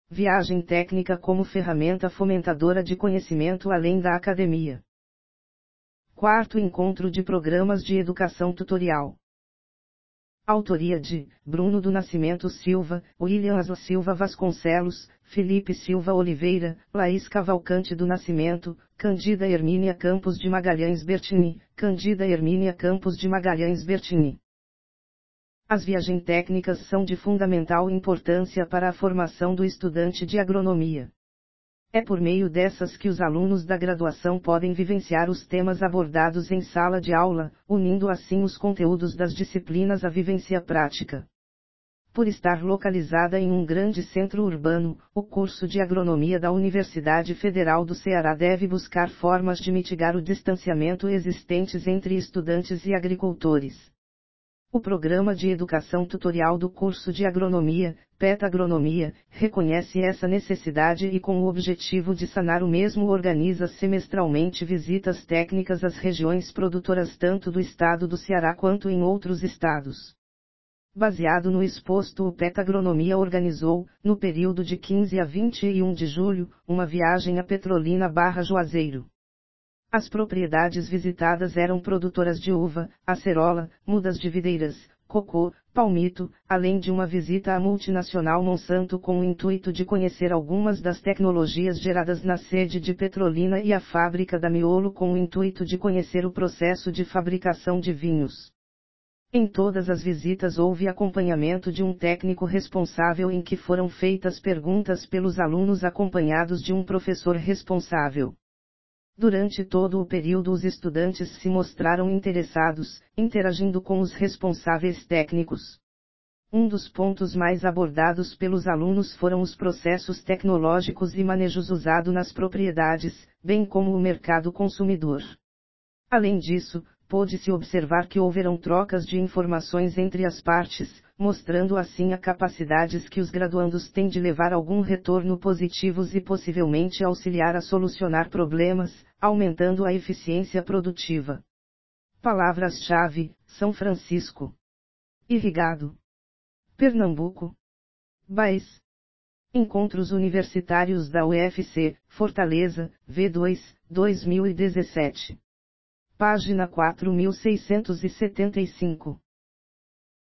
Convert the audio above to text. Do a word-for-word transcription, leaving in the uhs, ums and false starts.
Viagem técnica como ferramenta fomentadora de conhecimento além da academia. Quarto encontro de programas de educação tutorial. Autoria de Bruno do Nascimento Silva, William Asla Silva Vasconcelos, Felipe Silva Oliveira, Laís Cavalcante do Nascimento, Candida Hermínia Campos de Magalhães Bertini, Candida Hermínia Campos de Magalhães Bertini. As viagens técnicas são de fundamental importância para a formação do estudante de agronomia. É por meio dessas que os alunos da graduação podem vivenciar os temas abordados em sala de aula, unindo assim os conteúdos das disciplinas à vivência prática. Por estar localizada em um grande centro urbano, o curso de agronomia da Universidade Federal do Ceará deve buscar formas de mitigar o distanciamento existentes entre estudantes e agricultores. O Programa de Educação Tutorial do curso de Agronomia, PET-Agronomia, reconhece essa necessidade e com o objetivo de sanar o mesmo organiza semestralmente visitas técnicas às regiões produtoras tanto do estado do Ceará quanto em outros estados. Baseado no exposto, o PET-Agronomia organizou, no período de quinze a vinte e um de julho, uma viagem a Petrolina barra Juazeiro. As propriedades visitadas eram produtoras de uva, acerola, mudas de videiras, cocô, palmito, além de uma visita à multinacional Monsanto com o intuito de conhecer algumas das tecnologias geradas na sede de Petrolina e a fábrica da Miolo com o intuito de conhecer o processo de fabricação de vinhos. Em todas as visitas houve acompanhamento de um técnico responsável em que foram feitas perguntas pelos alunos acompanhados de um professor responsável. Durante todo o período os estudantes se mostraram interessados, interagindo com os responsáveis técnicos. Um dos pontos mais abordados pelos alunos foram os processos tecnológicos e manejos usados nas propriedades, bem como o mercado consumidor. Além disso, pôde-se observar que houveram trocas de informações entre as partes, mostrando assim a capacidades que os graduandos têm de levar algum retorno positivos e possivelmente auxiliar a solucionar problemas, aumentando a eficiência produtiva. Palavras-chave: São Francisco, irrigado, Pernambuco, Baez. Encontros Universitários da U F C, Fortaleza, V dois, dois mil e dezessete. Página quatro mil seiscentos e setenta e cinco.